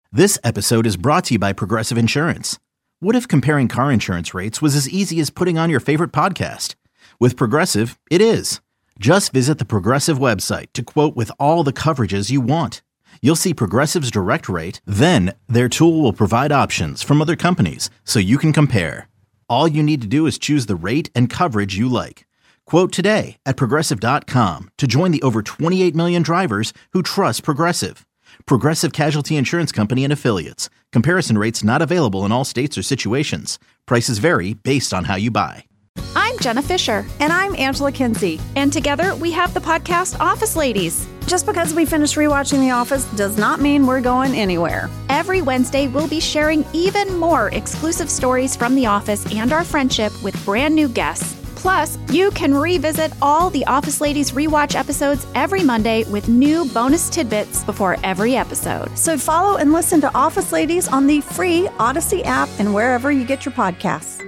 This episode is brought to you by Progressive Insurance. What if comparing car insurance rates was as easy as putting on your favorite podcast? With Progressive, it is. Just visit the Progressive website to quote with all the coverages you want. You'll see Progressive's direct rate, then their tool will provide options from other companies so you can compare. All you need to do is choose the rate and coverage you like. Quote today at Progressive.com to join the over 28 million drivers who trust Progressive. Progressive Casualty Insurance Company and Affiliates. Comparison rates not available in all states or situations. Prices vary based on how you buy. I'm Jenna Fisher. And I'm Angela Kinsey. And together we have the podcast Office Ladies. Just because we finished rewatching The Office does not mean we're going anywhere. Every Wednesday, we'll be sharing even more exclusive stories from The Office and our friendship with brand new guests. Plus, you can revisit all the Office Ladies rewatch episodes every Monday with new bonus tidbits before every episode. So follow and listen to Office Ladies on the free Odyssey app and wherever you get your podcasts.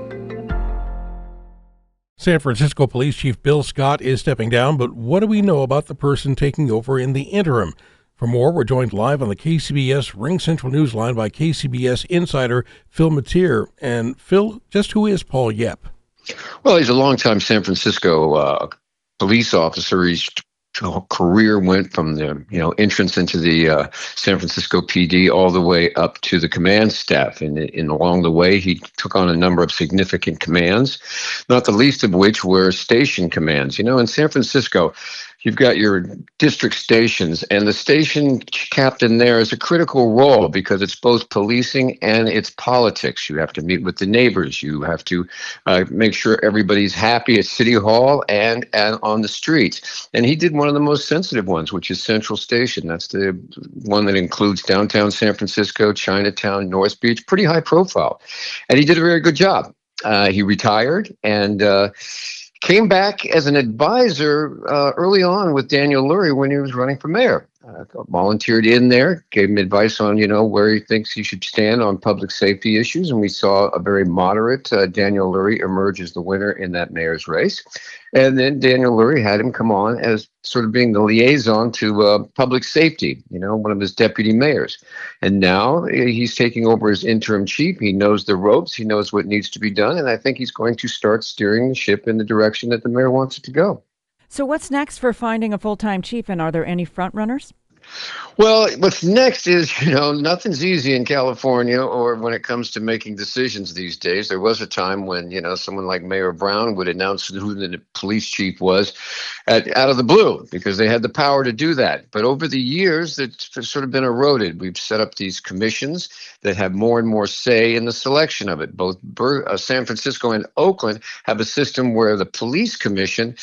San Francisco Police Chief Bill Scott is stepping down, but what do we know about the person taking over in the interim? For more, we're joined live on the KCBS Ring Central Newsline by KCBS insider Phil Matier. And Phil, just who is Paul Yep? Well, he's a longtime San Francisco police officer. His career went from the entrance into the San Francisco PD all the way up to the command staff. And along the way, he took on a number of significant commands, not the least of which were station commands. In San Francisco, you've got your district stations, and the station captain there is a critical role because it's both policing and it's politics. You have to meet with the neighbors. You have to make sure everybody's happy at City Hall and on the streets. And he did one of the most sensitive ones, which is Central Station. That's the one that includes downtown San Francisco, Chinatown, North Beach, pretty high profile. And he did a very good job. He retired and came back as an advisor early on with Daniel Lurie when he was running for mayor. Volunteered in there, gave him advice on, where he thinks he should stand on public safety issues. And we saw a very moderate Daniel Lurie emerge as the winner in that mayor's race. And then Daniel Lurie had him come on as sort of being the liaison to public safety, one of his deputy mayors. And now he's taking over as interim chief. He knows the ropes. He knows what needs to be done. And I think he's going to start steering the ship in the direction that the mayor wants it to go. So what's next for finding a full-time chief, and are there any front runners? Well, what's next is, nothing's easy in California or when it comes to making decisions these days. There was a time when, someone like Mayor Brown would announce who the police chief was out of the blue because they had the power to do that. But over the years, it's sort of been eroded. We've set up these commissions that have more and more say in the selection of it. Both San Francisco and Oakland have a system where the police commission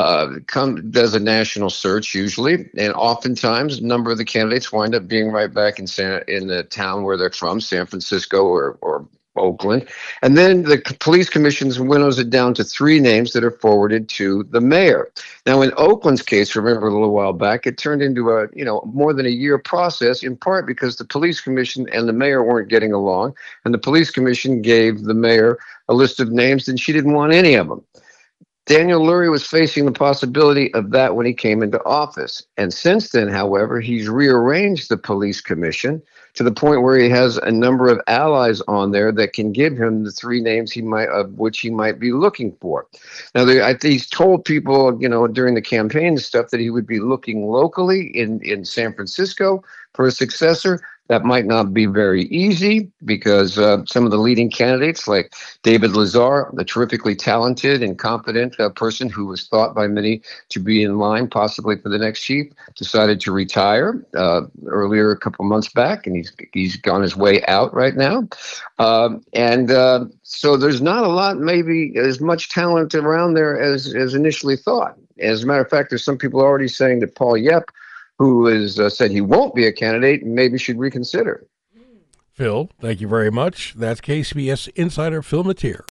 does a national search usually, and oftentimes a number of the candidates wind up being right back in the town where they're from, San Francisco or Oakland. And then the police commissions winnows it down to 3 names that are forwarded to the mayor. Now, in Oakland's case, remember a little while back, it turned into a more than a year process, in part because the police commission and the mayor weren't getting along. And the police commission gave the mayor a list of names, and she didn't want any of them. Daniel Lurie was facing the possibility of that when he came into office. And since then, however, he's rearranged the police commission to the point where he has a number of allies on there that can give him the 3 names of which he might be looking for. Now, he's told people, during the campaign and stuff that he would be looking locally in San Francisco for a successor. That might not be very easy because some of the leading candidates like David Lazar, the terrifically talented and competent person who was thought by many to be in line possibly for the next chief, decided to retire earlier a couple months back, and he's gone his way out right now. So there's not a lot, maybe as much talent around there as initially thought. As a matter of fact, there's some people already saying that Paul Yep, who has said he won't be a candidate, maybe should reconsider. Phil, thank you very much. That's KCBS insider Phil Matier.